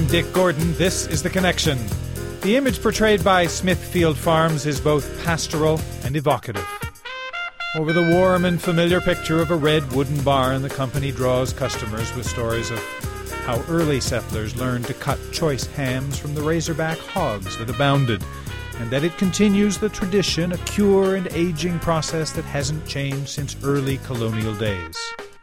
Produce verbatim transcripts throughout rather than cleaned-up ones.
I'm Dick Gordon. This is The Connection. The image portrayed by Smithfield Farms is both pastoral and evocative. Over the warm and familiar picture of a red wooden barn, the company draws customers with stories of how early settlers learned to cut choice hams from the razorback hogs that abounded, and that it continues the tradition, a cure and aging process that hasn't changed since early colonial days.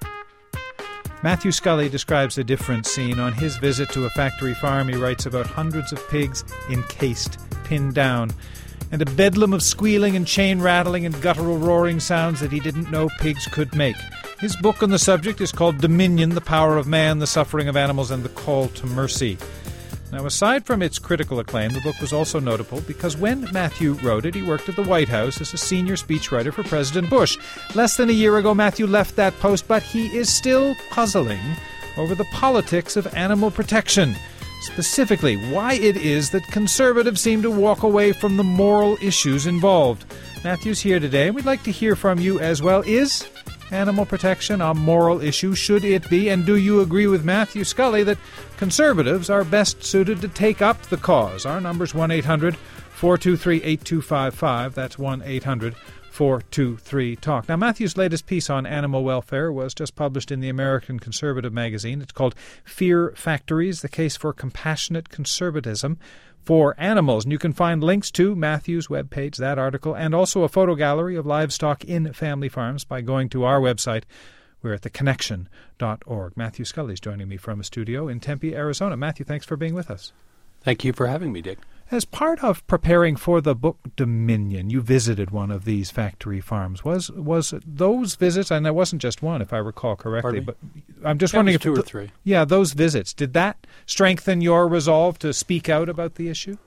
Matthew Scully describes a different scene. On his visit to a factory farm, he writes about hundreds of pigs encased, pinned down, and a bedlam of squealing and chain rattling and guttural roaring sounds that he didn't know pigs could make. His book on the subject is called Dominion, The Power of Man, the Suffering of Animals, and the Call to Mercy. Now, aside from its critical acclaim, the book was also notable because when Matthew wrote it, he worked at the White House as a senior speechwriter for President Bush. Less than a year ago, Matthew left that post, but he is still puzzling over the politics of animal protection. Specifically, why it is that conservatives seem to walk away from the moral issues involved. Matthew's here today, and we'd like to hear from you as well. Is animal protection a moral issue? Should it be? And do you agree with Matthew Scully that conservatives are best suited to take up the cause? Our number's one eight hundred four two three eight two five five. That's one eight hundred four two three talk. Now, Matthew's latest piece on animal welfare was just published in the American Conservative magazine. It's called Fear Factories, the Case for Compassionate Conservatism for Animals. And you can find links to Matthew's webpage, that article, and also a photo gallery of livestock in family farms by going to our website. We're at the connection dot org. Matthew Scully is joining me from a studio in Tempe, Arizona. Matthew, thanks for being with us. Thank you for having me, Dick. As part of preparing for the book Dominion, you visited one of these factory farms. Was was those visits, and there wasn't just one, if I recall correctly, but I'm just yeah, wondering if two or th- three. Yeah, those visits, did that strengthen your resolve to speak out about the issue?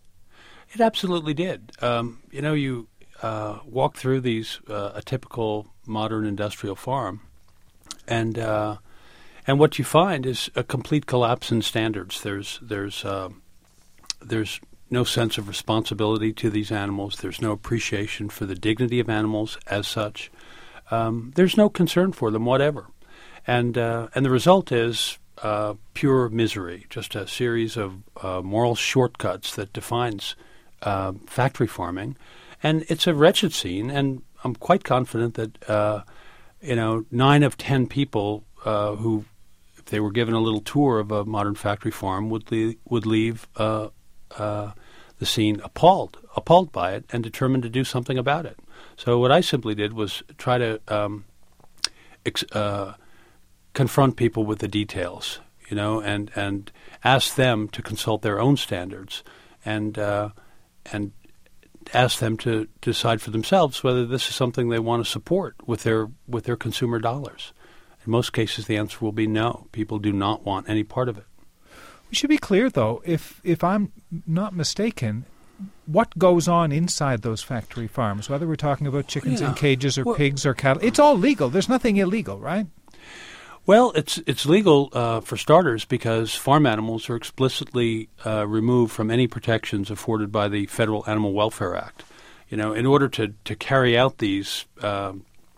It absolutely did. Um, you know, you uh, walk through these uh, a typical modern industrial farm, and uh, and what you find is a complete collapse in standards. There's there's uh, there's no sense of responsibility to these animals. There's no appreciation for the dignity of animals as such. Um, there's no concern for them whatever. And uh, and the result is uh, pure misery, just a series of uh, moral shortcuts that defines uh, factory farming. And it's a wretched scene, and I'm quite confident that, uh, you know, nine of ten people uh, who, if they were given a little tour of a modern factory farm, would, le- would leave uh, uh, the scene appalled, appalled by it, and determined to do something about it. So what I simply did was try to um, ex- uh, confront people with the details, you know, and, and ask them to consult their own standards, and uh, and ask them to decide for themselves whether this is something they want to support with their with their consumer dollars. In most cases, the answer will be no. People do not want any part of it. We should be clear, though, if if I'm not mistaken, what goes on inside those factory farms, whether we're talking about chickens yeah. in cages or well, pigs or cattle, it's all legal. There's nothing illegal, right? Well, it's it's legal uh, for starters because farm animals are explicitly uh, removed from any protections afforded by the Federal Animal Welfare Act. You know, in order to, to carry out these uh,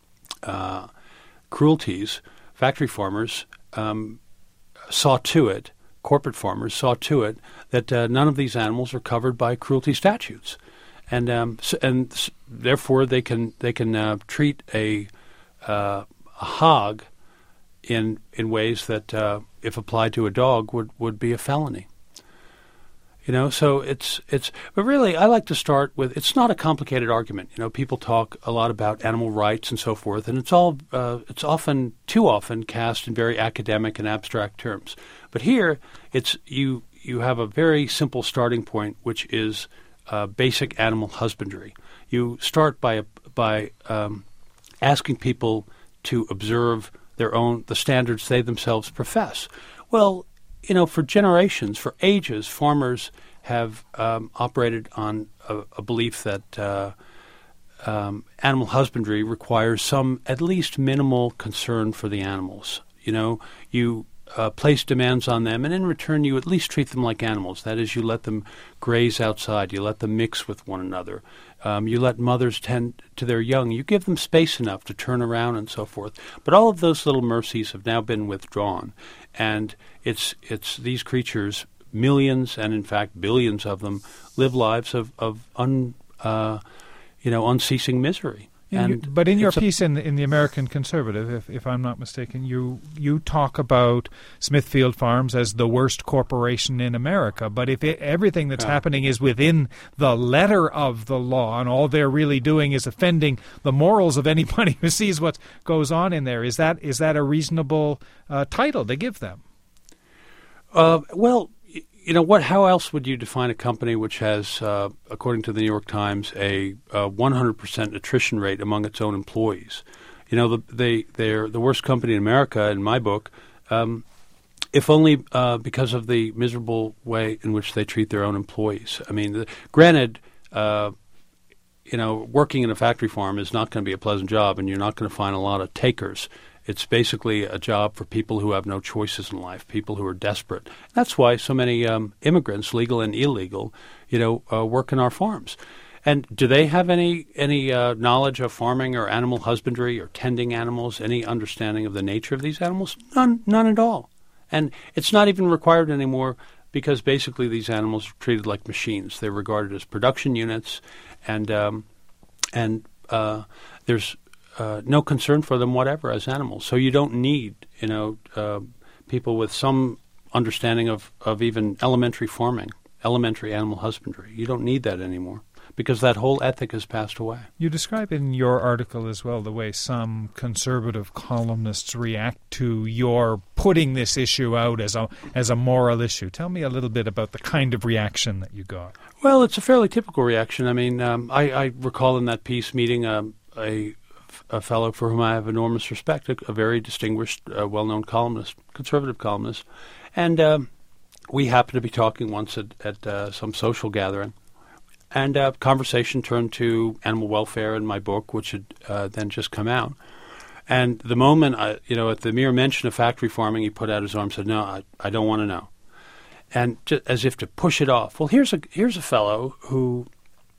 uh, cruelties, factory farmers um, saw to it, corporate farmers saw to it, that uh, none of these animals are covered by cruelty statutes, and um, so, and s- therefore they can they can uh, treat a uh, a hog in in ways that, uh, if applied to a dog, would, would be a felony. You know, so it's it's. But really, I like to start with. It's not a complicated argument. You know, people talk a lot about animal rights and so forth, and it's all uh, it's often too often cast in very academic and abstract terms. But here, it's you you have a very simple starting point, which is uh, basic animal husbandry. You start by by um, asking people to observe their own, the standards they themselves profess. Well, you know, for generations, for ages, farmers have um, operated on a, a belief that uh, um, animal husbandry requires some at least minimal concern for the animals. You know, you uh, place demands on them, and in return you at least treat them like animals. That is, you let them graze outside, you let them mix with one another. Um, you let mothers tend to their young. You give them space enough to turn around and so forth. But all of those little mercies have now been withdrawn, and it's it's these creatures millions and, in fact, billions of them live lives of, of un, uh, you know, unceasing misery. In and you, but in your a, piece in the, in the American Conservative, if, if I'm not mistaken, you you talk about Smithfield Farms as the worst corporation in America. But if it, everything that's yeah. happening is within the letter of the law, and all they're really doing is offending the morals of anybody who sees what goes on in there, is that is that a reasonable uh, title to give them? Uh, well, you know, what? How else would you define a company which has, uh, according to the New York Times, a, a one hundred percent attrition rate among its own employees? You know, the, they, they're the worst company in America, in my book, um, if only uh, because of the miserable way in which they treat their own employees. I mean, the, granted, uh, you know, working in a factory farm is not going to be a pleasant job, and you're not going to find a lot of takers. It's basically a job for people who have no choices in life, people who are desperate. That's why so many um, immigrants, legal and illegal, you know, uh, work in our farms. And do they have any any uh, knowledge of farming or animal husbandry or tending animals, any understanding of the nature of these animals? None, none at all. And it's not even required anymore because basically these animals are treated like machines. They're regarded as production units, and um, and uh, there's Uh, no concern for them whatever as animals. So you don't need, you know, uh, people with some understanding of, of even elementary farming, elementary animal husbandry. You don't need that anymore because that whole ethic has passed away. You describe in your article as well the way some conservative columnists react to your putting this issue out as a as a moral issue. Tell me a little bit about the kind of reaction that you got. Well, it's a fairly typical reaction. I mean, um, I, I recall in that piece meeting um, a a fellow for whom I have enormous respect, a, a very distinguished, uh, well-known columnist, conservative columnist. And um, we happened to be talking once at, at uh, some social gathering. And uh, conversation turned to animal welfare in my book, which had uh, then just come out. And the moment, I, you know, at the mere mention of factory farming, he put out his arm and said, no, I, I don't want to know. And just as if to push it off. Well, here's a, here's a fellow who...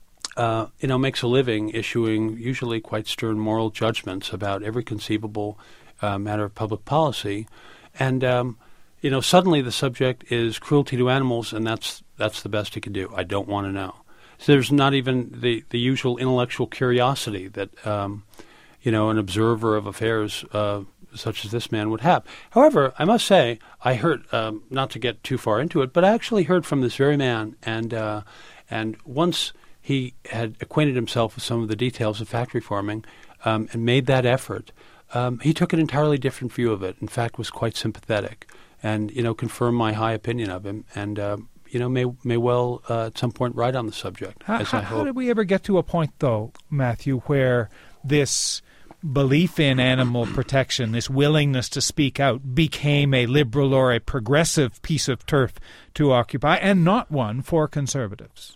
Uh, you know, makes a living issuing usually quite stern moral judgments about every conceivable uh, matter of public policy, and um, you know, suddenly the subject is cruelty to animals, and that's that's the best he can do. I don't want to know. So there's not even the, the usual intellectual curiosity that um, you know an observer of affairs uh, such as this man would have. However, I must say, I heard um, not to get too far into it, but I actually heard from this very man, and uh, and once he had acquainted himself with some of the details of factory farming um, and made that effort. Um, he took an entirely different view of it. In fact, was quite sympathetic, and you know, confirmed my high opinion of him, and uh, you know, may may well uh, at some point write on the subject. How, as how, I hope. How did we ever get to a point, though, Matthew, where this belief in animal protection, this willingness to speak out, became a liberal or a progressive piece of turf to occupy, and not one for conservatives?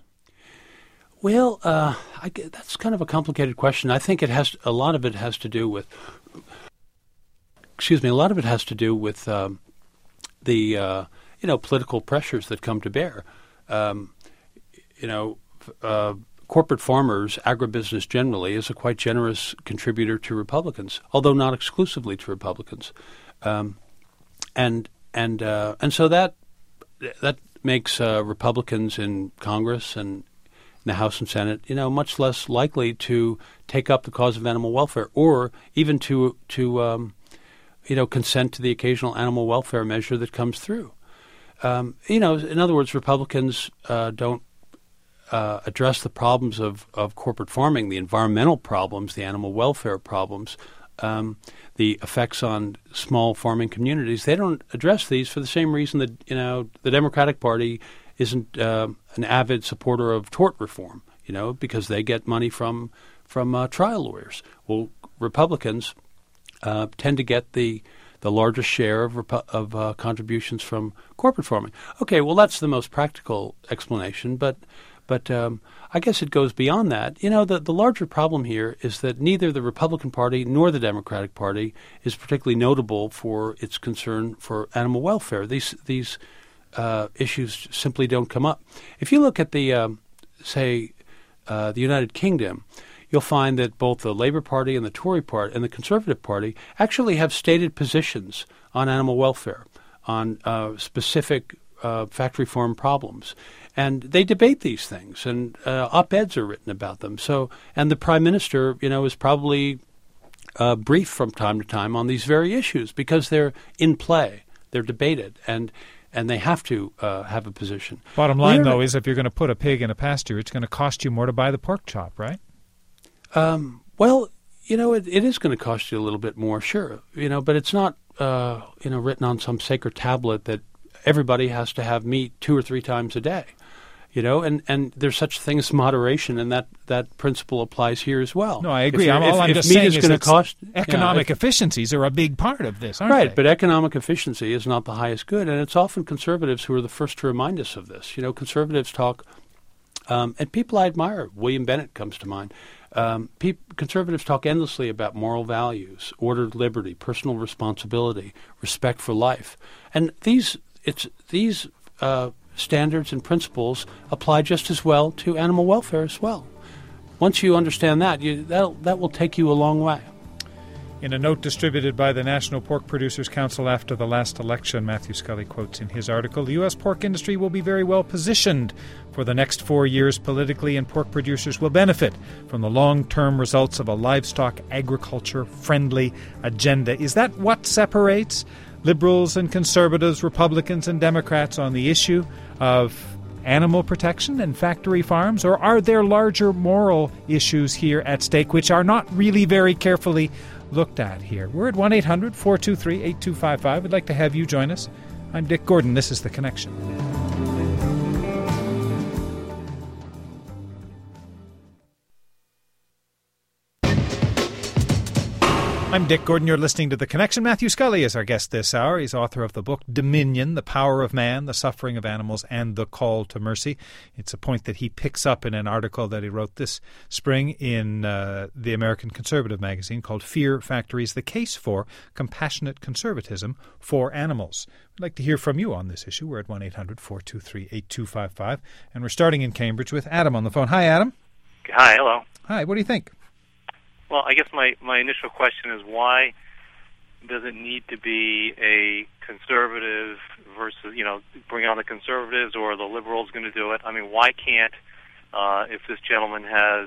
Well, uh, I, that's kind of a complicated question. I think it has a lot of it has to do with, excuse me, a lot of it has to do with um, the uh, you know political pressures that come to bear. Um, you know, uh, corporate farmers, agribusiness generally, is a quite generous contributor to Republicans, although not exclusively to Republicans, um, and and uh, and so that that makes uh, Republicans in Congress and in the House and Senate, you know, much less likely to take up the cause of animal welfare, or even to to um, you know consent to the occasional animal welfare measure that comes through. Um, you know, in other words, Republicans uh, don't uh, address the problems of, of corporate farming, the environmental problems, the animal welfare problems, um, the effects on small farming communities. They don't address these for the same reason that you know the Democratic Party isn't uh, an avid supporter of tort reform, you know, because they get money from from uh, trial lawyers. Well, Republicans uh, tend to get the the largest share of repu- of uh, contributions from corporate farming. Okay, well, that's the most practical explanation, but but um, I guess it goes beyond that. You know, the, the larger problem here is that neither the Republican Party nor the Democratic Party is particularly notable for its concern for animal welfare. These these Uh, issues simply don't come up. If you look at the, um, say, uh, the United Kingdom, you'll find that both the Labour Party and the Tory Party and the Conservative Party actually have stated positions on animal welfare, on uh, specific uh, factory farm problems. And they debate these things, and uh, op-eds are written about them. So, and the prime minister, you know, is probably uh, briefed from time to time on these very issues because they're in play, they're debated, and and they have to uh, have a position. Bottom line, We're, though, is if you're going to put a pig in a pasture, it's going to cost you more to buy the pork chop, right? Um, well, you know, it, it is going to cost you a little bit more, sure. You know, but it's not, uh, you know, written on some sacred tablet that everybody has to have meat two or three times a day. You know, and, and there's such a thing as moderation, and that, that principle applies here as well. No, I agree. If I'm, all if, I'm if just meat saying is is going to cost economic you know, if, efficiencies are a big part of this, aren't right, they? But economic efficiency is not the highest good, and it's often conservatives who are the first to remind us of this. You know, conservatives talk, um, and people I admire, William Bennett comes to mind. Um, pe- conservatives talk endlessly about moral values, ordered liberty, personal responsibility, respect for life, and these it's these. Uh, standards and principles apply just as well to animal welfare as well. Once you understand that, you, that that will take you a long way. In a note distributed by the National Pork Producers Council after the last election, Matthew Scully quotes in his article, the U S pork industry will be very well positioned for the next four years politically, and pork producers will benefit from the long-term results of a livestock agriculture-friendly agenda. Is that what separates Liberals and Conservatives, Republicans and Democrats on the issue of animal protection and factory farms? Or are there larger moral issues here at stake which are not really very carefully looked at here? We're at one eight hundred four two three eight two five five. We'd like to have you join us. I'm Dick Gordon. This is The Connection. I'm Dick Gordon. You're listening to The Connection. Matthew Scully is our guest this hour. He's author of the book Dominion, The Power of Man, The Suffering of Animals, and The Call to Mercy. It's a point that he picks up in an article that he wrote this spring in uh, the American Conservative magazine called Fear Factories, The Case for Compassionate Conservatism for Animals. I'd like to hear from you on this issue. We're at one eight hundred four two three eight two five five, and we're starting in Cambridge with Adam on the phone. Hi, Adam. Hi, hello. Hi, what do you think? Well, I guess my, my initial question is why does it need to be a conservative versus, you know, bring on the conservatives or the liberals going to do it? I mean, why can't, uh, if this gentleman has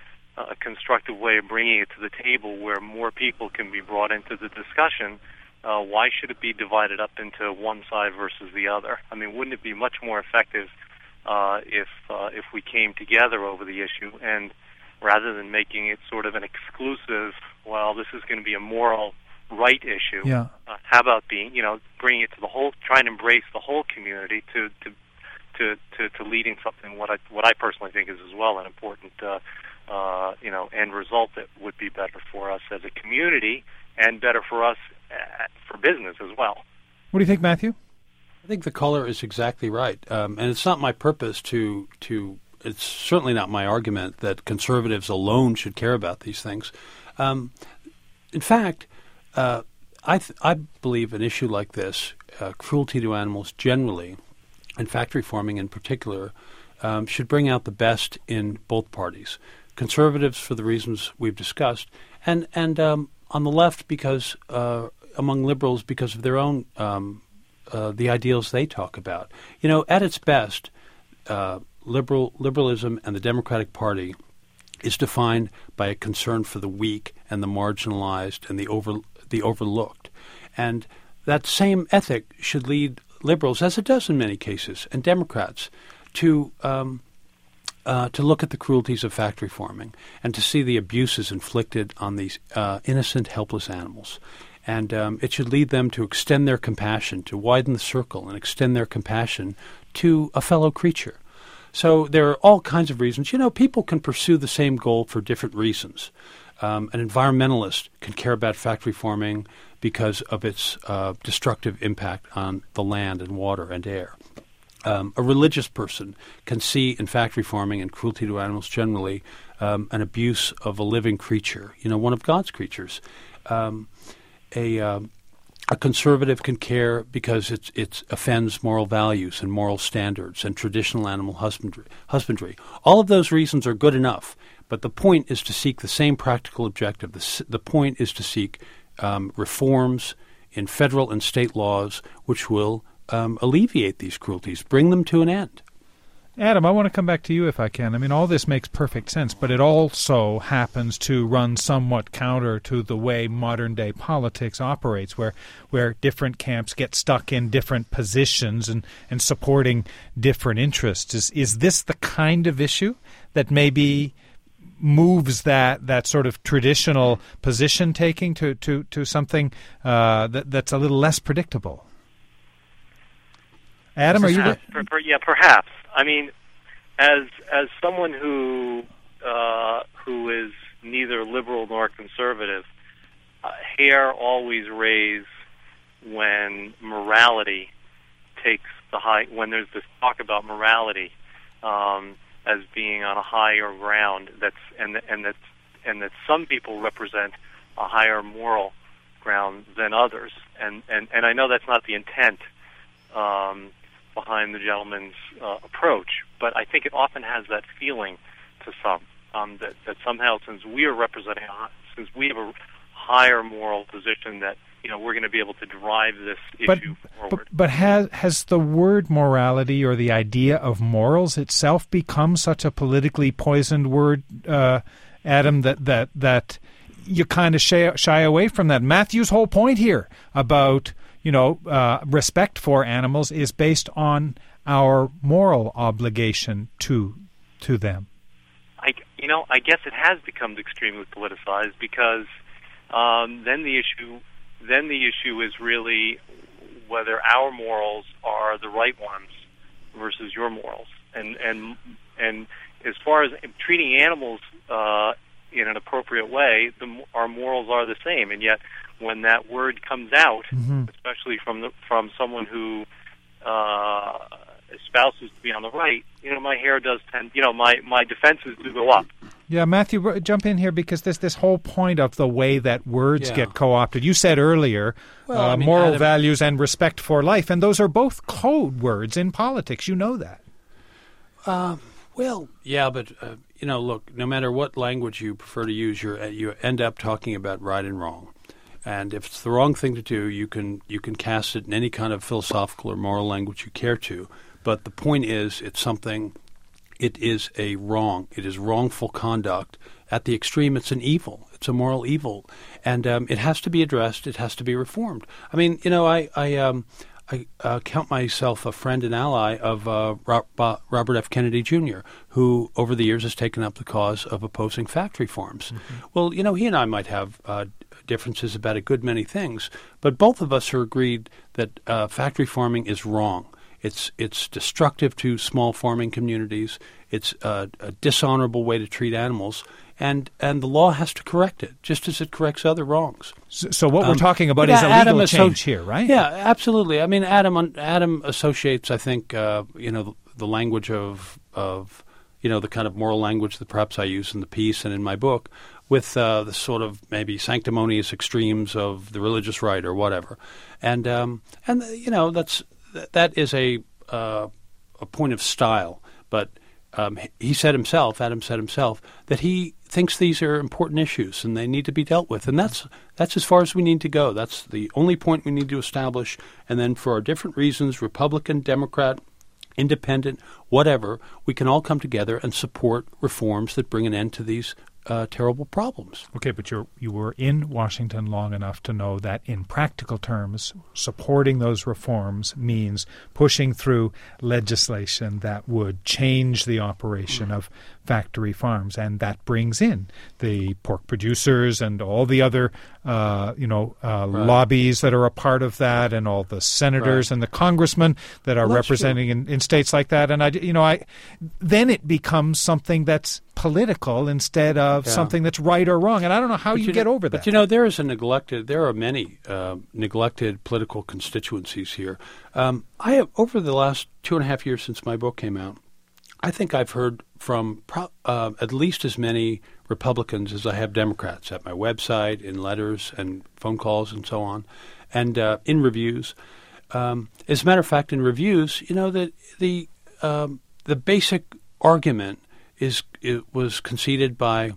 a constructive way of bringing it to the table where more people can be brought into the discussion, uh, why should it be divided up into one side versus the other? I mean, wouldn't it be much more effective uh, if uh, if we came together over the issue and rather than making it sort of an exclusive, well, this is going to be a moral right issue. Yeah. Uh, how about being, you know, bringing it to the whole, trying to embrace the whole community to to to to, to leading something what I what I personally think is as well an important, uh, uh, you know, end result that would be better for us as a community and better for us uh, for business as well. What do you think, Matthew? I think the caller is exactly right, um, and it's not my purpose to to. It's certainly not my argument that conservatives alone should care about these things. Um, in fact, uh, I, th- I believe an issue like this, uh, cruelty to animals generally, and factory farming in particular, um, should bring out the best in both parties. Conservatives for the reasons we've discussed, and and um, on the left because uh, among liberals because of their own um, uh, the ideals they talk about. You know, at its best. Uh, Liberal liberalism and the Democratic Party is defined by a concern for the weak and the marginalized and the over the overlooked, and that same ethic should lead liberals, as it does in many cases, and Democrats to um, uh, to look at the cruelties of factory farming and to see the abuses inflicted on these uh, innocent, helpless animals. And um, it should lead them to extend their compassion, to widen the circle and extend their compassion to a fellow creature. So there are all kinds of reasons. You know, people can pursue the same goal for different reasons. Um, an environmentalist can care about factory farming because of its uh, destructive impact on the land and water and air. Um, a religious person can see in factory farming and cruelty to animals generally um, an abuse of a living creature, you know, one of God's creatures. Um, a um, A conservative can care because it it offends moral values and moral standards and traditional animal husbandry. husbandry. All of those reasons are good enough, but the point is to seek the same practical objective. The, the point is to seek um, reforms in federal and state laws which will um, alleviate these cruelties, bring them to an end. Adam, I want to come back to you if I can. I mean, all this makes perfect sense, but it also happens to run somewhat counter to the way modern-day politics operates, where where different camps get stuck in different positions and, and supporting different interests. Is is this the kind of issue that maybe moves that, that sort of traditional position-taking to, to, to something uh, that, that's a little less predictable? Adam, are you there? Per, per, yeah, perhaps. I mean, as as someone who uh, who is neither liberal nor conservative, uh, hair always raise when morality takes the high. When there's this talk about morality um, as being on a higher ground, that's and and that's and that some people represent a higher moral ground than others, and and and I know that's not the intent Um, behind the gentleman's uh, approach, but I think it often has that feeling to some um, that, that somehow, since we are representing, a, since we have a higher moral position, that you know we're going to be able to drive this but, issue forward. But, but has has the word morality or the idea of morals itself become such a politically poisoned word, uh, Adam, that that that you kind of shy, shy away from that? Matthew's whole point here about you know, uh, respect for animals is based on our moral obligation to to them. I, you know, I guess it has become extremely politicized because um, then the issue then the issue is really whether our morals are the right ones versus your morals, and and and as far as treating animals uh, in an appropriate way, the, our morals are the same, and yet when that word comes out, mm-hmm. especially from the, from someone who uh, espouses to be on the right, you know, my hair does tend, you know, my, my defenses do go up. Yeah, Matthew, jump in here because this this whole point of the way that words yeah. get co-opted. You said earlier, well, uh, I mean, moral Adam, values and respect for life, and those are both code words in politics. You know that. Uh, well, yeah, but uh, you know, look, no matter what language you prefer to use, you you end up talking about right and wrong. And if it's the wrong thing to do, you can you can cast it in any kind of philosophical or moral language you care to. But the point is, it's something, it is a wrong. It is wrongful conduct. At the extreme, it's an evil. It's a moral evil. And um, it has to be addressed. It has to be reformed. I mean, you know, I I, um, I uh, count myself a friend and ally of uh, Robert F. Kennedy Junior, who over the years has taken up the cause of opposing factory farms. Mm-hmm. Well, you know, he and I might have uh, differences about a good many things, but both of us are agreed that uh, factory farming is wrong. It's it's destructive to small farming communities. It's a, a dishonorable way to treat animals, and and the law has to correct it, just as it corrects other wrongs. So, so what um, we're talking about is a legal Adam change asso- here, right? Yeah, absolutely. I mean, Adam Adam associates, I think, uh, you know, the, the language of of you know the kind of moral language that perhaps I use in the piece and in my book, with uh, the sort of maybe sanctimonious extremes of the religious right or whatever, and um, and you know that's that is a uh, a point of style. But um, he said himself, Adam said himself, that he thinks these are important issues and they need to be dealt with, and that's that's as far as we need to go. That's the only point we need to establish, and then for our different reasons, Republican, Democrat, independent, whatever, we can all come together and support reforms that bring an end to these uh, terrible problems. Okay, but you you were in Washington long enough to know that in practical terms, supporting those reforms means pushing through legislation that would change the operation mm. of factory farms, and that brings in the pork producers and all the other uh, you know uh, right. lobbies that are a part of that, and all the senators right. and the congressmen that are well, representing in, in states like that. And I, you know, I then it becomes something that's political instead of yeah. something that's right or wrong. And I don't know how you, you get know, over that. But you know, there is a neglected. There are many uh, neglected political constituencies here. Um, I have over the last two and a half years since my book came out, I think I've heard from pro- uh, at least as many Republicans as I have Democrats at my website, in letters and phone calls and so on, and uh, in reviews. Um, as a matter of fact, in reviews, you know, the the um, the basic argument is it was conceded by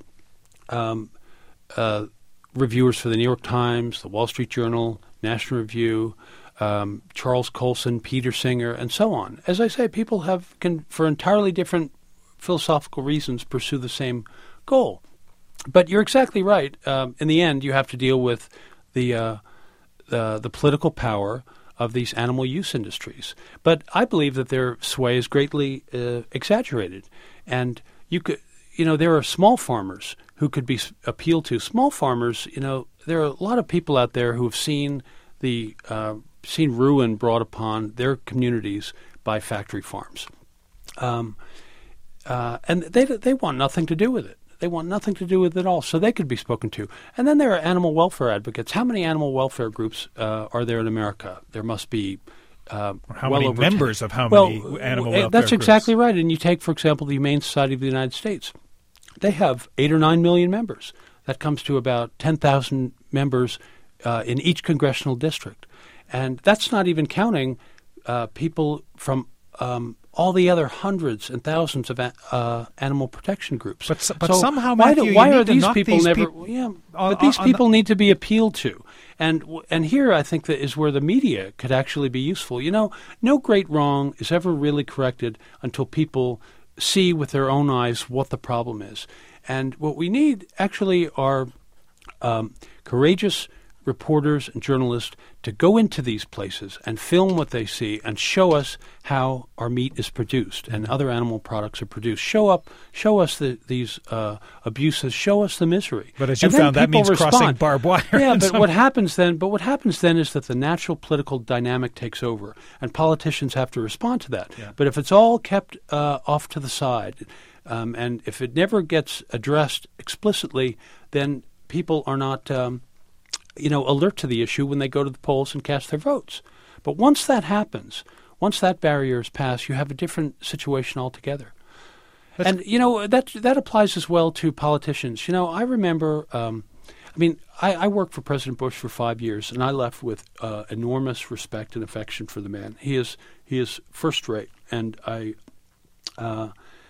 um, uh, reviewers for the New York Times, the Wall Street Journal, National Review, um, Charles Colson, Peter Singer, and so on. As I say, people have can, for entirely different philosophical reasons, pursue the same goal. But you're exactly right. Um, in the end, you have to deal with the uh, the, the political power of these animal use industries. But I believe that their sway is greatly uh, exaggerated, and you could, you know, there are small farmers who could be appealed to. Small farmers, you know, there are a lot of people out there who have seen the uh, seen ruin brought upon their communities by factory farms, um, uh, and they they want nothing to do with it. They want nothing to do with it at all, so they could be spoken to. And then there are animal welfare advocates. How many animal welfare groups uh, are there in America? There must be uh, how well many over members ten. of how well, many animal uh, welfare That's groups? Exactly right. And you take, for example, the Humane Society of the United States. They have eight or nine million members. That comes to about ten thousand members uh, in each congressional district. And that's not even counting uh, people from um, all the other hundreds and thousands of a, uh, animal protection groups. But, but so somehow, why, Matthew, do, why you are need to these knock people these never? peop- yeah, on, but these on people the- need to be appealed to, and and here I think that is where the media could actually be useful. You know, no great wrong is ever really corrected until people see with their own eyes what the problem is, and what we need actually are um, courageous reporters and journalists to go into these places and film what they see and show us how our meat is produced and other animal products are produced. Show up, show us the, these uh, abuses. Show us the misery. But as you And then found, that people means respond. crossing barbed wire. Yeah, in but some- what happens then? But what happens then is that the natural political dynamic takes over, and politicians have to respond to that. Yeah. But if it's all kept uh, off to the side, um, and if it never gets addressed explicitly, then people are not. Um, you know, alert to the issue when they go to the polls and cast their votes. But once that happens, once that barrier is passed, you have a different situation altogether. That's and, you know, that that applies as well to politicians. You know, I remember, um, I mean, I, I worked for President Bush for five years, and I left with uh, enormous respect and affection for the man. He is he is first rate, and I uh,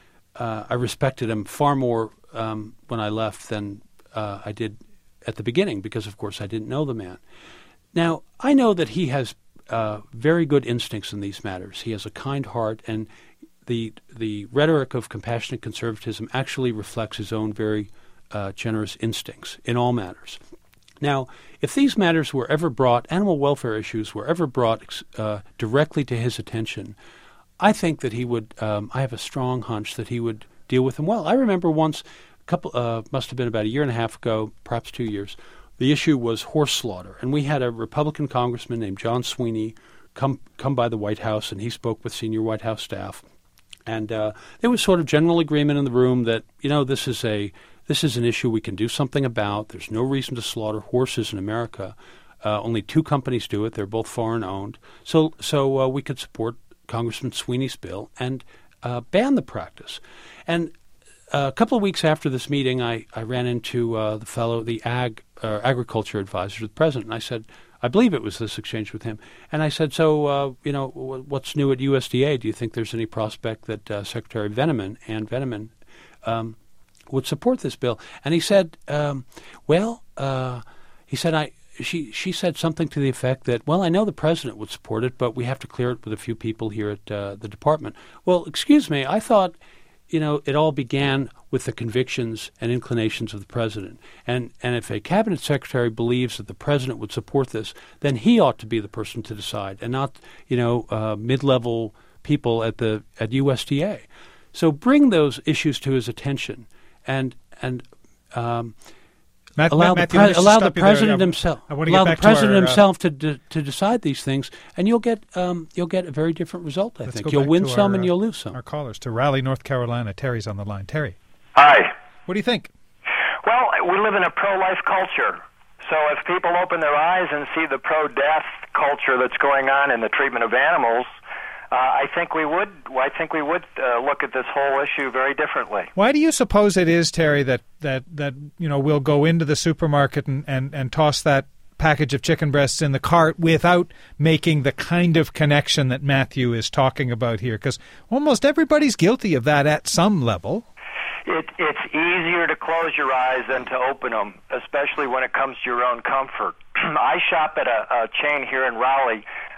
uh, I respected him far more um, when I left than uh, I did at the beginning, because, of course, I didn't know the man. Now, I know that he has uh, very good instincts in these matters. He has a kind heart, and the the rhetoric of compassionate conservatism actually reflects his own very uh, generous instincts in all matters. Now, if these matters were ever brought, animal welfare issues were ever brought uh, directly to his attention, I think that he would, um, I have a strong hunch that he would deal with them well. I remember once, couple uh, must have been about a year and a half ago, perhaps two years. The issue was horse slaughter, and we had a Republican congressman named John Sweeney come come by the White House, and he spoke with senior White House staff, and uh, there was sort of general agreement in the room that, you know, this is a this is an issue we can do something about. There's no reason to slaughter horses in America. Uh, only two companies do it. They're both foreign owned, so so uh, we could support Congressman Sweeney's bill and uh, ban the practice. And Uh, a couple of weeks after this meeting, I, I ran into uh, the fellow, the ag uh, agriculture advisor to the president, and I said, I believe it was this exchange with him, and I said, so, uh, you know, w- what's new at U S D A? Do you think there's any prospect that uh, Secretary Veneman, Ann Veneman, um, would support this bill? And he said, um, well, uh, he said, I. She she said something to the effect that, well, I know the president would support it, but we have to clear it with a few people here at uh, the department. Well, excuse me, I thought, you know, it all began with the convictions and inclinations of the president. And and if a cabinet secretary believes that the president would support this, then he ought to be the person to decide, and not, you know, uh, mid-level people at the at U S D A. So bring those issues to his attention, and and um, Matt, allow Matt, the, Matthew, pre- let me just allow the stop you there. president I- himself. I want to allow get back the president to our, uh, himself to de- to decide these things, and you'll get um, you'll get a very different result. I Let's think go you'll back win to some our, and uh, you'll lose some. Our callers to Raleigh, North Carolina. Terry's on the line. Terry, Hi. what do you think? Well, we live in a pro-life culture. So if people open their eyes and see the pro-death culture that's going on in the treatment of animals, uh, I think we would I think we would uh, look at this whole issue very differently. Why do you suppose it is, Terry, that, that, that you know, we'll go into the supermarket and, and, and toss that package of chicken breasts in the cart without making the kind of connection that Matthew is talking about here? Because almost everybody's guilty of that at some level. It, it's easier to close your eyes than to open them, especially when it comes to your own comfort. I shop at a, a chain here in Raleigh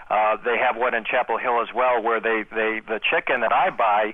Uh, they have one in Chapel Hill as well, where they, they the chicken that I buy,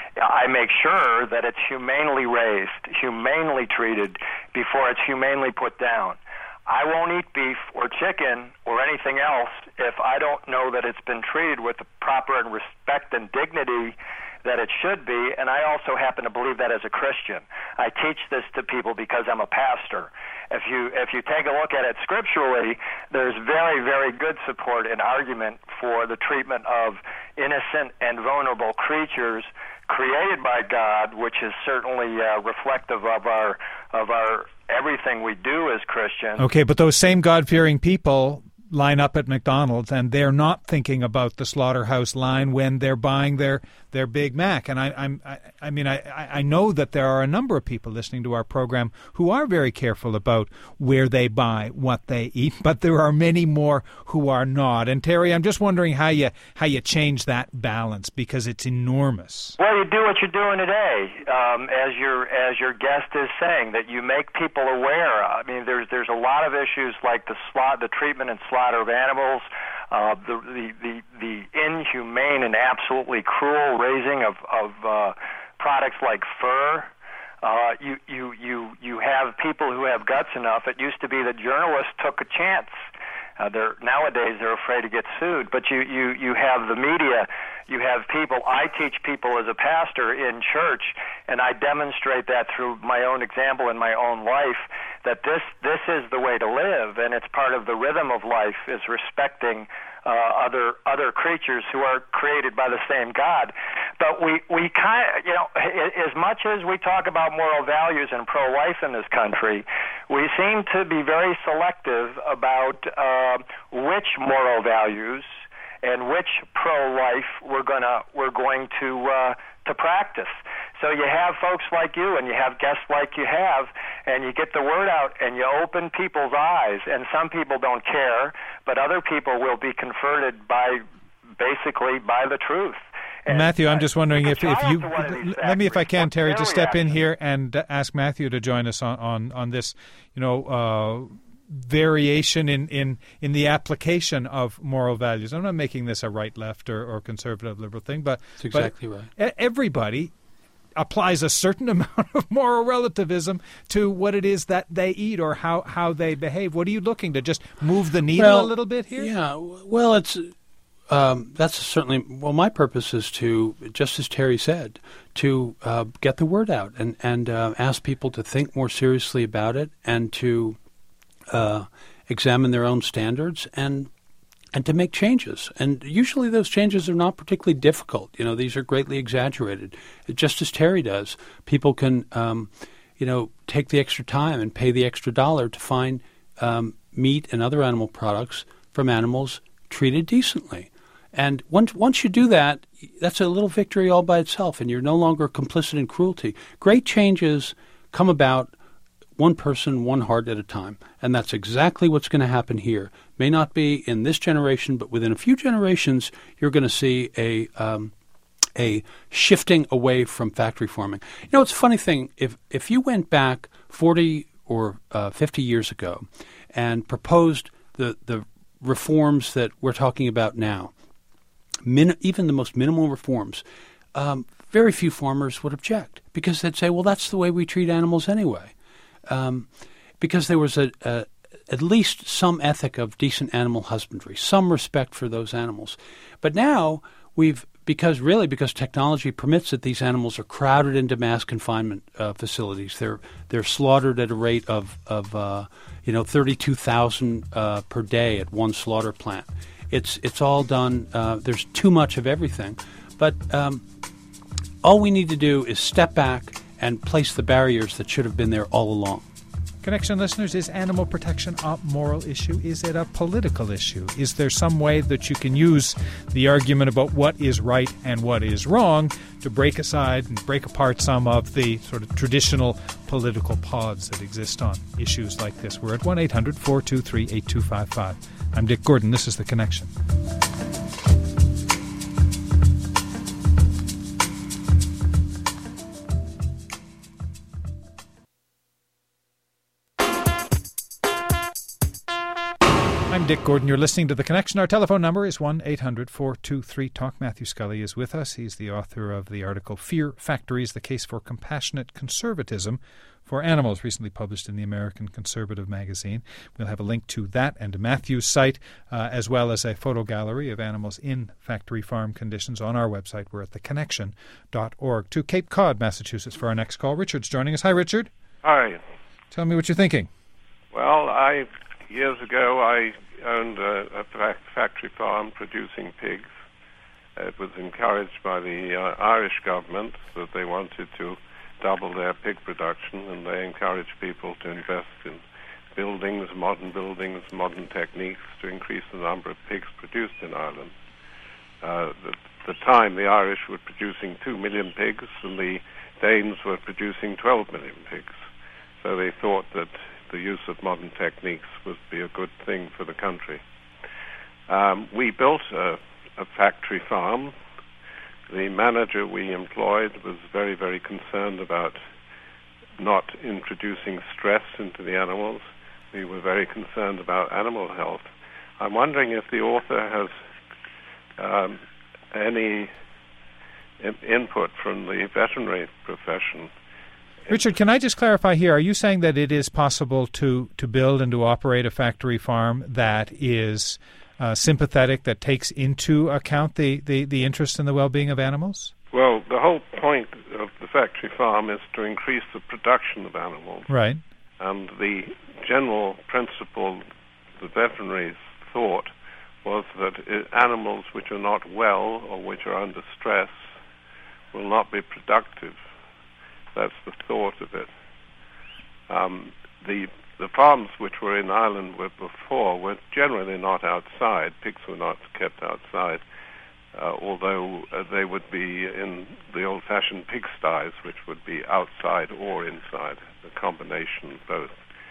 I make sure that it's humanely raised, humanely treated before it's humanely put down. I won't eat beef or chicken or anything else if I don't know that it's been treated with the proper and respect and dignity that it should be, and I also happen to believe that as a Christian. I teach this to people because I'm a pastor. If you if you take a look at it scripturally, there's very, very good support and argument for the treatment of innocent and vulnerable creatures created by God, which is certainly uh, reflective of our of our everything we do as Christians. Okay, but those same God-fearing people line up at McDonald's, and they're not thinking about the slaughterhouse line when they're buying their, their Big Mac. And I, I'm, I, I mean, I, I know that there are a number of people listening to our program who are very careful about where they buy what they eat, but there are many more who are not. And Terry, I'm just wondering how you how you change that balance, because it's enormous. Well, you do what you're doing today, um, as your as your guest is saying, that you make people aware. I mean, there's there's a lot of issues like the slot, the treatment and slaughter of animals, uh, the, the the the inhumane and absolutely cruel raising of of uh, products like fur. Uh, you you you you have people who have guts enough. It used to be that journalists took a chance. Uh, they're nowadays they're afraid to get sued. But you you you have the media. You have people. I teach people as a pastor in church, and I demonstrate that through my own example in my own life, that this this is the way to live, and it's part of the rhythm of life, is respecting uh, other other creatures who are created by the same God. But we we kind of, you know, as much as we talk about moral values and pro-life in this country, we seem to be very selective about uh, which moral values and which pro-life we're gonna we're going to uh, to practice. So you have folks like you, and you have guests like you have, and you get the word out, and you open people's eyes. And some people don't care, but other people will be converted by basically by the truth. And Matthew, I'm just wondering if, if you let me, if I can, Terry, just step in here and ask Matthew to join us on on, on this, you know. Uh, variation in, in, in the application of moral values. I'm not making this a right, left, or, or conservative, liberal thing, but, That's exactly but right. Everybody applies a certain amount of moral relativism to what it is that they eat or how, how they behave. What are you looking to just move the needle well, a little bit here? Yeah, well, it's um, that's certainly, well, my purpose is to, just as Terry said, to uh, get the word out and, and uh, ask people to think more seriously about it, and to Uh, examine their own standards and and to make changes. And usually those changes are not particularly difficult. You know, these are greatly exaggerated. Just as Terry does, people can, um, you know, take the extra time and pay the extra dollar to find um, meat and other animal products from animals treated decently. And once once you do that, that's a little victory all by itself, and you're no longer complicit in cruelty. Great changes come about one person, one heart at a time. And that's exactly what's going to happen here. May not be in this generation, but within a few generations, you're going to see a um, a shifting away from factory farming. You know, it's a funny thing. If if you went back forty or uh, fifty years ago and proposed the, the reforms that we're talking about now, min- even the most minimal reforms, um, very few farmers would object, because they'd say, well, that's the way we treat animals anyway. Um, because there was a, a at least some ethic of decent animal husbandry, some respect for those animals. But now we've, because really because technology permits it, these animals are crowded into mass confinement uh, facilities. They're they're slaughtered at a rate of of uh, you know thirty-two thousand uh, per day at one slaughter plant. It's it's all done. Uh, there's too much of everything, but um, all we need to do is step back and place the barriers that should have been there all along. Connection listeners, is animal protection a moral issue? Is it a political issue? Is there some way that you can use the argument about what is right and what is wrong to break aside and break apart some of the sort of traditional political pods that exist on issues like this? We're at one eight hundred four two three eight two five five. I'm Dick Gordon. This is The Connection. I'm Dick Gordon. You're listening to The Connection. Our telephone number is one eight hundred four two three talk. Matthew Scully is with us. He's the author of the article Fear Factories, The Case for Compassionate Conservatism for Animals, recently published in the American Conservative magazine. We'll have a link to that and to Matthew's site, uh, as well as a photo gallery of animals in factory farm conditions on our website. We're at the connection dot org. To Cape Cod, Massachusetts, for our next call. Richard's joining us. Hi, Richard. Hi. Tell me what you're thinking. Well, I years ago I owned a, a fa- factory farm producing pigs. It was encouraged by the uh, Irish government that they wanted to double their pig production, and they encouraged people to invest in buildings, modern buildings, modern techniques to increase the number of pigs produced in Ireland. Uh, at the time, the Irish were producing two million pigs, and the Danes were producing twelve million pigs. So they thought that the use of modern techniques would be a good thing for the country. Um, we built a, a factory farm. The manager we employed was very, very concerned about not introducing stress into the animals. We were very concerned about animal health. I'm wondering if the author has um, any in- input from the veterinary profession. Richard, can I just clarify here? Are you saying that it is possible to, to build and to operate a factory farm that is uh, sympathetic, that takes into account the, the, the interest and the well-being of animals? Well, the whole point of the factory farm is to increase the production of animals. Right. And the general principle the veterinaries thought was that it, animals which are not well or which are under stress will not be productive. That's the thought of it. Um, the the farms which were in Ireland were before were generally not outside. Pigs were not kept outside, uh, although uh, they would be in the old-fashioned pigsties, which would be outside or inside, a combination of both.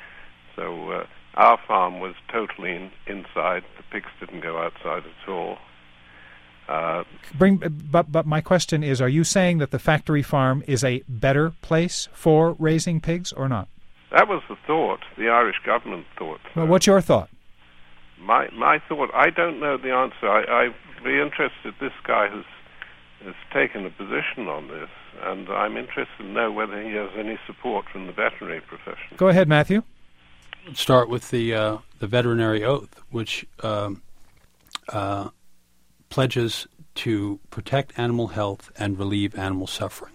So uh, our farm was totally in, inside. The pigs didn't go outside at all. Uh, Bring, but but my question is: are you saying that the factory farm is a better place for raising pigs, or not? That was the thought. The Irish government thought. So. Well, what's your thought? My my thought. I don't know the answer. I, I'd be interested. This guy has has taken a position on this, and I'm interested to know whether he has any support from the veterinary profession. Go ahead, Matthew. Let's start with the uh, the veterinary oath, which um, uh, pledges to protect animal health and relieve animal suffering.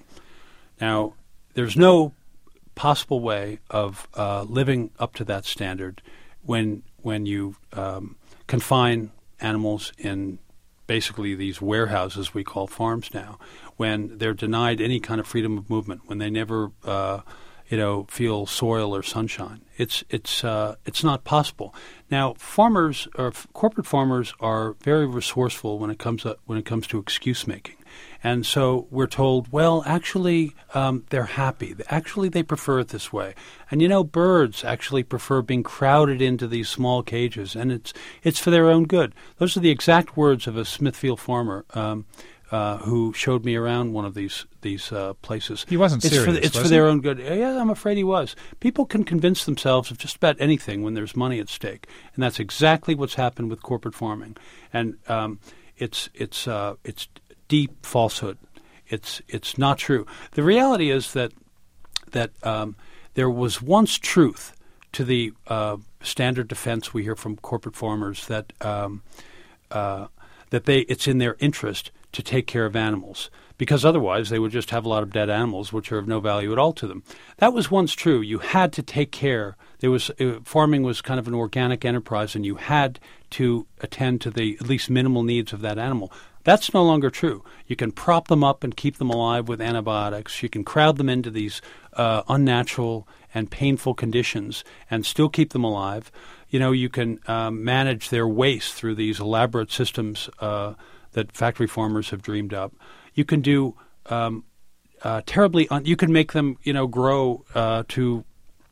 Now, there's no possible way of uh, living up to that standard when when you um, confine animals in basically these warehouses we call farms now, when they're denied any kind of freedom of movement, when they never uh, you know feel soil or sunshine. It's it's uh, it's not possible. Now, farmers or f- corporate farmers are very resourceful when it comes up, when it comes to excuse making, and so we're told, well, actually, um, they're happy. Actually, they prefer it this way. And you know, birds actually prefer being crowded into these small cages, and it's it's for their own good. Those are the exact words of a Smithfield farmer um, uh, who showed me around one of these these uh, places. He wasn't it's serious. For, it's was for he? their own good. Yeah, I'm afraid he was. People can convince themselves of just about anything when there's money at stake, and that's exactly what's happened with corporate farming. And um, it's it's uh, it's deep falsehood. It's it's not true. The reality is that that um, there was once truth to the uh, standard defense we hear from corporate farmers that um, uh, that they it's in their interest to take care of animals, because otherwise they would just have a lot of dead animals which are of no value at all to them. That was once true. You had to take care. There was uh, farming was kind of an organic enterprise, and you had to attend to the at least minimal needs of that animal. That's no longer true. You can prop them up and keep them alive with antibiotics. You can crowd them into these uh, unnatural and painful conditions and still keep them alive. You know, you can um, manage their waste through these elaborate systems uh, that factory farmers have dreamed up. You can do um, uh, terribly. Un- you can make them, you know, grow uh, to.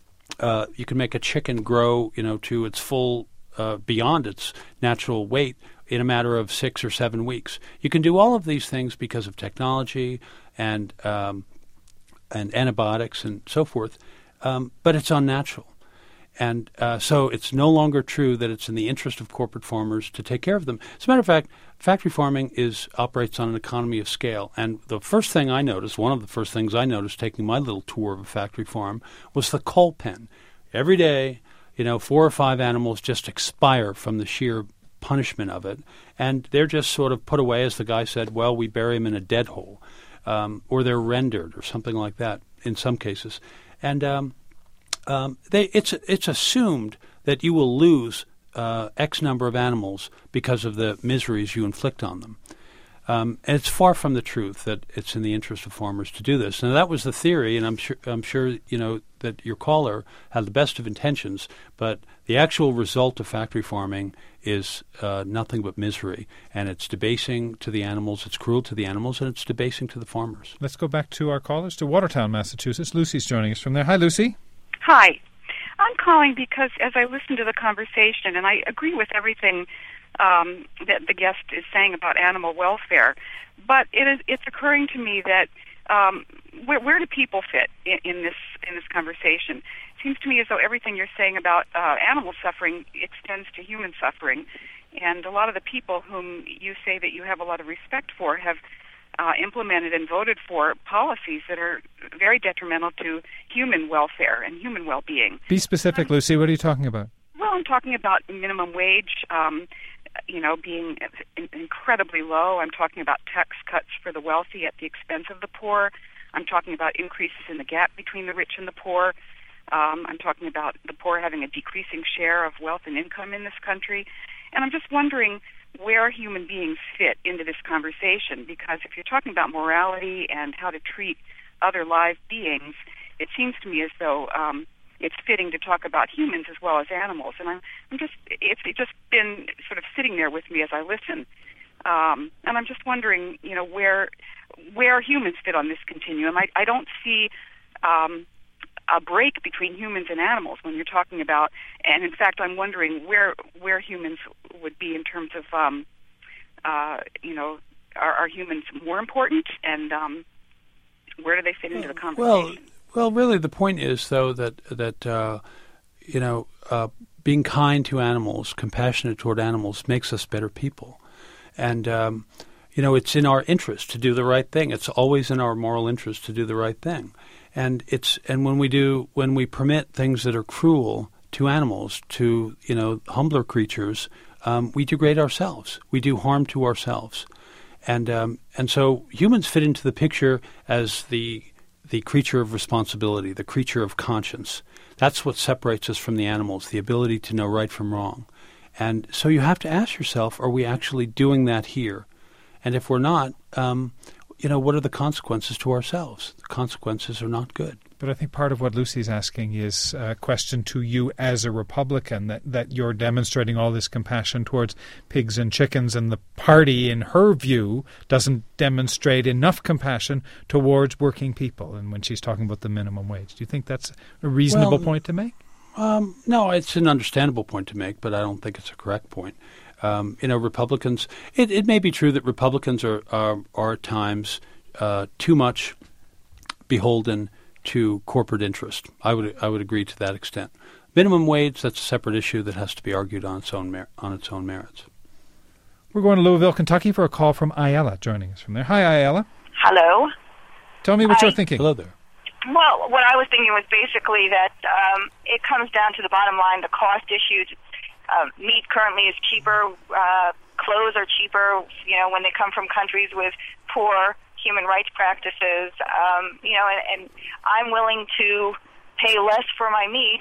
Uh, you can make a chicken grow, you know, to its full uh, beyond its natural weight in a matter of six or seven weeks. You can do all of these things because of technology and um, and antibiotics and so forth, um, but it's unnatural. and uh, so it's no longer true that it's in the interest of corporate farmers to take care of them. As a matter of fact, factory farming is operates on an economy of scale. And the first thing I noticed, one of the first things I noticed taking my little tour of a factory farm, was the coal pen. Every day, you know, four or five animals just expire from the sheer punishment of it. And they're just sort of put away, as the guy said, well, we bury them in a dead hole. Um, or they're rendered or something like that in some cases. And um, um, they, it's it's assumed that you will lose uh, X number of animals because of the miseries you inflict on them. Um, and it's far from the truth that it's in the interest of farmers to do this. Now, that was the theory, and I'm sure, I'm sure you know that your caller had the best of intentions, but the actual result of factory farming is uh, nothing but misery, and it's debasing to the animals, it's cruel to the animals, and it's debasing to the farmers. Let's go back to our callers, to Watertown, Massachusetts. Lucy's joining us from there. Hi, Lucy. Hi. I'm calling because as I listen to the conversation, and I agree with everything um, that the guest is saying about animal welfare, but it is, it's occurring to me that um, where, where do people fit in, in this in this conversation? It seems to me as though everything you're saying about uh, animal suffering extends to human suffering, and a lot of the people whom you say that you have a lot of respect for have uh, implemented and voted for policies that are very detrimental to human welfare and human well-being. Be specific, um, Lucy. What are you talking about? Well, I'm talking about minimum wage, um, you know, being incredibly low. I'm talking about tax cuts for the wealthy at the expense of the poor. I'm talking about increases in the gap between the rich and the poor. Um, I'm talking about the poor having a decreasing share of wealth and income in this country. And I'm just wondering where human beings fit into this conversation, because if you're talking about morality and how to treat other live beings, it seems to me as though um, it's fitting to talk about humans as well as animals. And I'm, I'm just, it's just been sort of sitting there with me as I listen. Um, and I'm just wondering, you know, where where humans fit on this continuum. I, I don't see um, a break between humans and animals when you're talking about, and in fact, I'm wondering where where humans would be in terms of, um, uh, you know, are, are humans more important, and um, where do they fit into the conversation? Well, well, really, the point is though that that uh, you know, uh, being kind to animals, compassionate toward animals, makes us better people, and um, you know, it's in our interest to do the right thing. It's always in our moral interest to do the right thing. And it's and when we do when we permit things that are cruel to animals, to you know humbler creatures, um, we degrade ourselves. We do harm to ourselves, and um, and so humans fit into the picture as the the creature of responsibility, the creature of conscience. That's what separates us from the animals: the ability to know right from wrong. And so you have to ask yourself: are we actually doing that here? And if we're not, um, you know, what are the consequences to ourselves? The consequences are not good. But I think part of what Lucy's asking is a question to you as a Republican, that, that you're demonstrating all this compassion towards pigs and chickens, and the party, in her view, doesn't demonstrate enough compassion towards working people. And when she's talking about the minimum wage, do you think that's a reasonable well, point to make? Um, no, it's an understandable point to make, but I don't think it's a correct point. Um, you know, Republicans, it, it may be true that Republicans are, are, are at times uh, too much beholden to corporate interest. I would I would agree to that extent. Minimum wage, that's a separate issue that has to be argued on its own mer- on its own merits. We're going to Louisville, Kentucky for a call from Ayala joining us from there. Hi, Ayala. Hello. Tell me what Hi. you're thinking. Hello there. Well, what I was thinking was basically that um, it comes down to the bottom line, the cost issues. Uh, meat currently is cheaper. Uh, clothes are cheaper, you know, when they come from countries with poor human rights practices. Um, you know, and, and I'm willing to pay less for my meat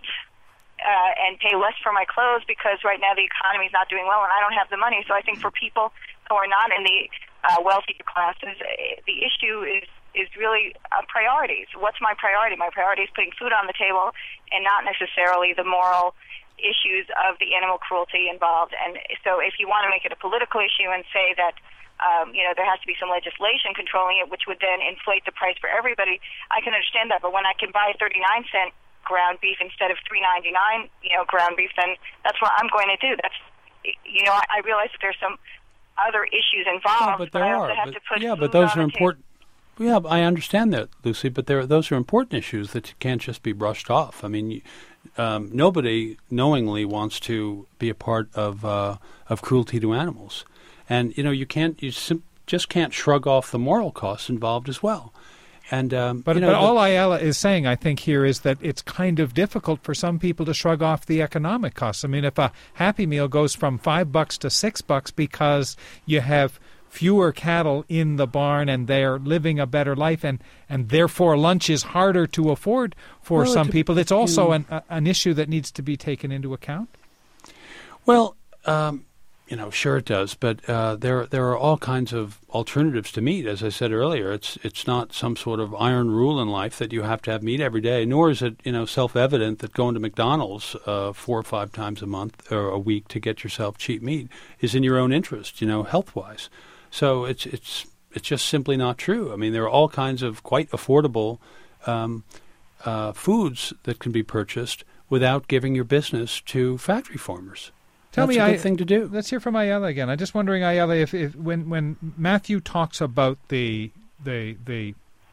uh, and pay less for my clothes because right now the economy is not doing well and I don't have the money. So I think for people who are not in the uh, wealthier classes, the issue is is really uh, priorities. What's my priority? My priority is putting food on the table and not necessarily the moral issues of the animal cruelty involved. And so if you want to make it a political issue and say that, um, you know, there has to be some legislation controlling it, which would then inflate the price for everybody, I can understand that. But when I can buy thirty-nine cent ground beef instead of three ninety-nine, you know, ground beef, then that's what I'm going to do. That's, you know, I, I realize that there's some other issues involved, yeah, but, but there I also are. have but, to put yeah, food but those on are the important. Yeah, I understand that, Lucy, but there, those are important issues that can't just be brushed off. I mean, you, um, nobody knowingly wants to be a part of uh, of cruelty to animals, and you know you can't you sim- just can't shrug off the moral costs involved as well. And um, but you know, but the, all Ayala is saying, I think, here is that it's kind of difficult for some people to shrug off the economic costs. I mean, if a Happy Meal goes from five bucks to six bucks because you have fewer cattle in the barn and they're living a better life, and, and therefore lunch is harder to afford for well, some it, people, it's also mm, an, a, an issue that needs to be taken into account? Well, um, you know, sure it does, but uh, there there are all kinds of alternatives to meat. As I said earlier, it's it's not some sort of iron rule in life that you have to have meat every day. Nor is it you know self-evident that going to McDonald's uh, four or five times a month or a week to get yourself cheap meat is in your own interest, you know, health-wise. So it's it's it's just simply not true. I mean, there are all kinds of quite affordable um, uh, foods that can be purchased without giving your business to factory farmers. Tell That's me, a good I, thing to do. Let's hear from Ayala again. I'm just wondering, Ayala, if, if when when Matthew talks about the the the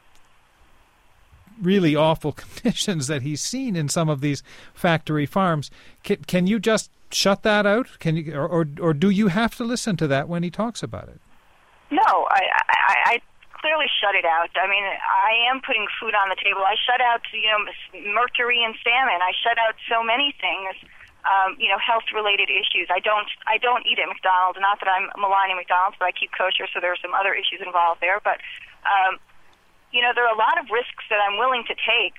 really awful conditions that he's seen in some of these factory farms, can, can you just shut that out? Can you, or, or or do you have to listen to that when he talks about it? No, I, I, I clearly shut it out. I mean, I am putting food on the table. I shut out, you know, mercury and salmon. I shut out so many things. Um, you know, health-related issues. I don't, I don't eat at McDonald's. Not that I'm maligning McDonald's, but I keep kosher, so there are some other issues involved there. But, um, you know, there are a lot of risks that I'm willing to take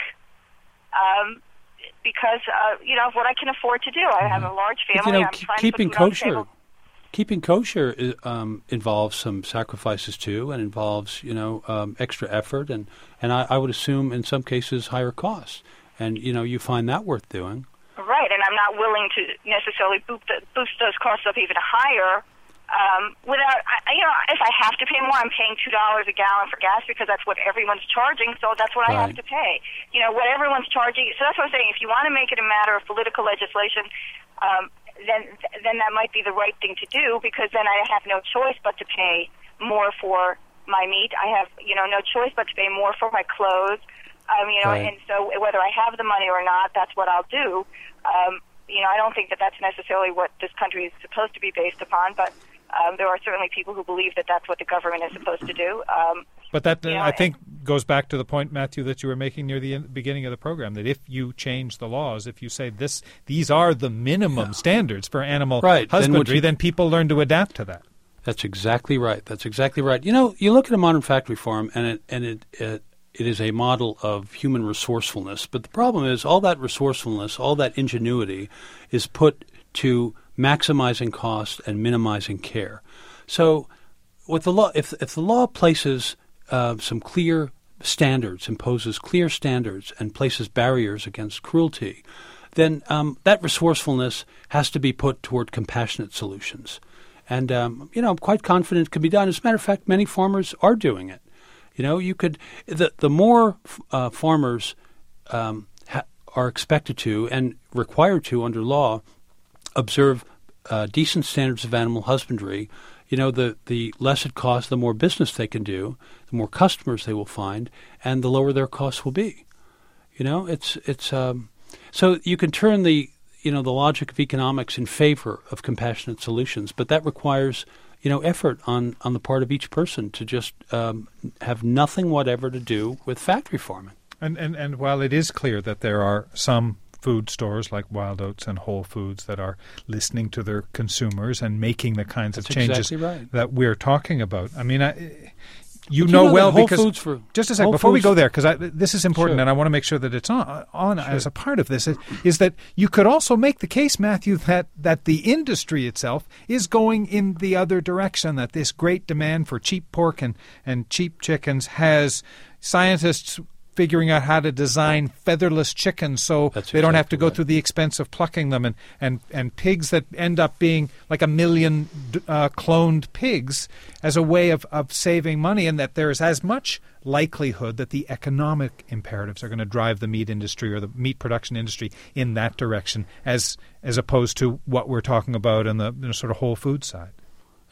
um, because, uh, you know, of what I can afford to do. I have a large family. But, you know, I'm k- trying keeping to put food on the kosher, table. keeping kosher um, involves some sacrifices too, and involves you know um, extra effort, and and I, I would assume in some cases higher costs. And you know, you find that worth doing. Right, and I'm not willing to necessarily boost, the, boost those costs up even higher. Um, without, I, you know, if I have to pay more, I'm paying two dollars a gallon for gas because that's what everyone's charging. So that's what right. I have to pay. You know, what everyone's charging. So that's what I'm saying. If you want to make it a matter of political legislation, um, then then that might be the right thing to do because then I have no choice but to pay more for my meat. I have, you know, no choice but to pay more for my clothes. Um, you know, right. and so whether I have the money or not, that's what I'll do. Um, you know, I don't think that that's necessarily what this country is supposed to be based upon, but um, there are certainly people who believe that that's what the government is supposed to do. Um, but that, uh, you know, I think, goes back to the point, Matthew, that you were making near the in- beginning of the program, that if you change the laws, if you say this, these are the minimum yeah. standards for animal right. husbandry, then, you, then people learn to adapt to that. That's exactly right. That's exactly right. You know, you look at a modern factory farm, and it and it, it It is a model of human resourcefulness. But the problem is all that resourcefulness, all that ingenuity is put to maximizing cost and minimizing care. So with the law, if, if the law places uh, some clear standards, imposes clear standards and places barriers against cruelty, then um, that resourcefulness has to be put toward compassionate solutions. And, um, you know, I'm quite confident it can be done. As a matter of fact, many farmers are doing it. You know, you could the the more uh, farmers um, ha- are expected to and required to under law observe uh, decent standards of animal husbandry. You know, the the less it costs, the more business they can do, the more customers they will find, and the lower their costs will be. You know, it's it's um, so you can turn the you know the logic of economics in favor of compassionate solutions, but that requires you know, effort on, on the part of each person to just um, have nothing whatever to do with factory farming. And, and and while it is clear that there are some food stores like Wild Oats and Whole Foods that are listening to their consumers and making the kinds That's of changes exactly right. that we're talking about. I mean, I, you but know, you know well Whole because Foods for, just a second Whole before we Foods go there, because this is important, sure. and I want to make sure that it's on, on sure. as a part of this. Is, is that you could also make the case, Matthew, that that the industry itself is going in the other direction. That this great demand for cheap pork and and cheap chickens has scientists figuring out how to design featherless chickens so That's they don't have to exactly go right. through the expense of plucking them, and, and, and pigs that end up being like a million uh, cloned pigs as a way of, of saving money, and that there is as much likelihood that the economic imperatives are going to drive the meat industry or the meat production industry in that direction as as opposed to what we're talking about on the you know, sort of whole food side.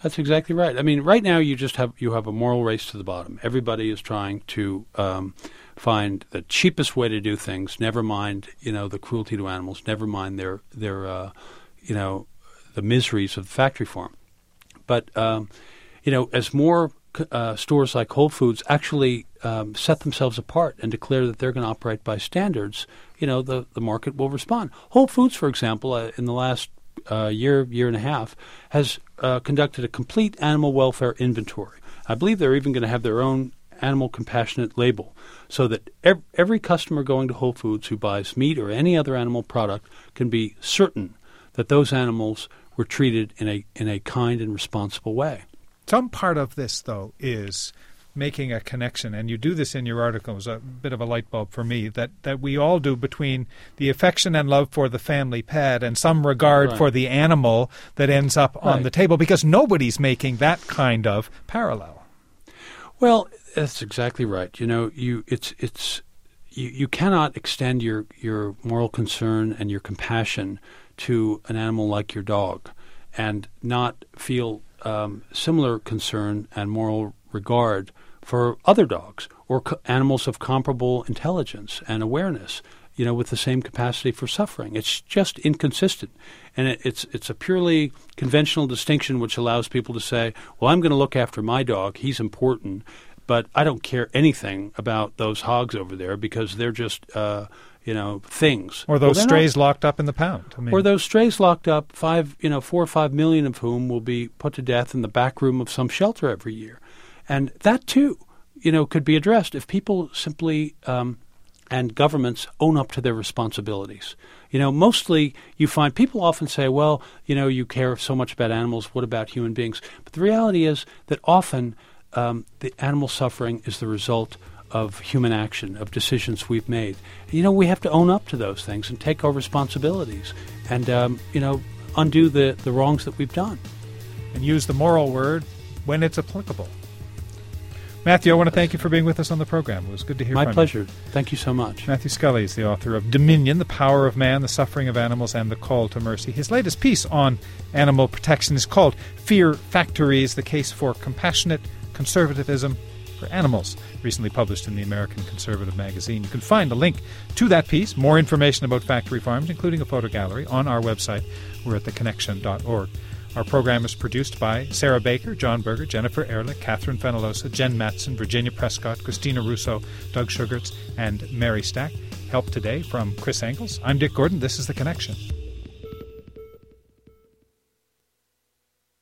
That's exactly right. I mean, right now you just have you have a moral race to the bottom. Everybody is trying to um, find the cheapest way to do things. Never mind, you know, the cruelty to animals. Never mind their their, uh, you know, the miseries of the factory farm. But um, you know, as more uh, stores like Whole Foods actually um, set themselves apart and declare that they're going to operate by standards, you know, the the market will respond. Whole Foods, for example, uh, in the last uh, year year and a half, has uh, conducted a complete animal welfare inventory. I believe they're even going to have their own animal compassionate label, so that ev- every customer going to Whole Foods who buys meat or any other animal product can be certain that those animals were treated in a in a kind and responsible way. Some part of this, though, is making a connection, and you do this in your article. It was a bit of a light bulb for me, that, that we all do between the affection and love for the family pet and some regard Right. for the animal that ends up on Right. the table, because nobody's making that kind of parallel. Well, that's exactly right. You know, you it's it's you, you cannot extend your, your moral concern and your compassion to an animal like your dog and not feel um, similar concern and moral regard for other dogs or co- animals of comparable intelligence and awareness, you know, with the same capacity for suffering. It's just inconsistent. And it, it's it's a purely conventional distinction which allows people to say, well, I'm going to look after my dog. He's important, but I don't care anything about those hogs over there because they're just, uh, you know, things. Or those Well, they're strays not. locked up in the pound. I mean, Or those strays locked up, five, you know, four or five million of whom will be put to death in the back room of some shelter every year. And that, too, you know, could be addressed if people simply um, and governments own up to their responsibilities. You know, mostly you find people often say, well, you know, you care so much about animals. What about human beings? But the reality is that often um, the animal suffering is the result of human action, of decisions we've made. You know, we have to own up to those things and take our responsibilities and, um, you know, undo the, the wrongs that we've done. and use the moral word when it's applicable. Matthew, I want to thank you for being with us on the program. It was good to hear My from you. pleasure. Thank you so much. Matthew Scully is the author of Dominion, The Power of Man, the Suffering of Animals, and the Call to Mercy. His latest piece on animal protection is called Fear Factories, the Case for Compassionate Conservatism for Animals, recently published in the American Conservative magazine. You can find a link to that piece, more information about factory farms, including a photo gallery, on our website. We're at the connection dot org. Our program is produced by Sarah Baker, John Berger, Jennifer Ehrlich, Catherine Fenalosa, Jen Matson, Virginia Prescott, Christina Russo, Doug Sugarts, and Mary Stack. Help today from Chris Engels. I'm Dick Gordon. This is The Connection.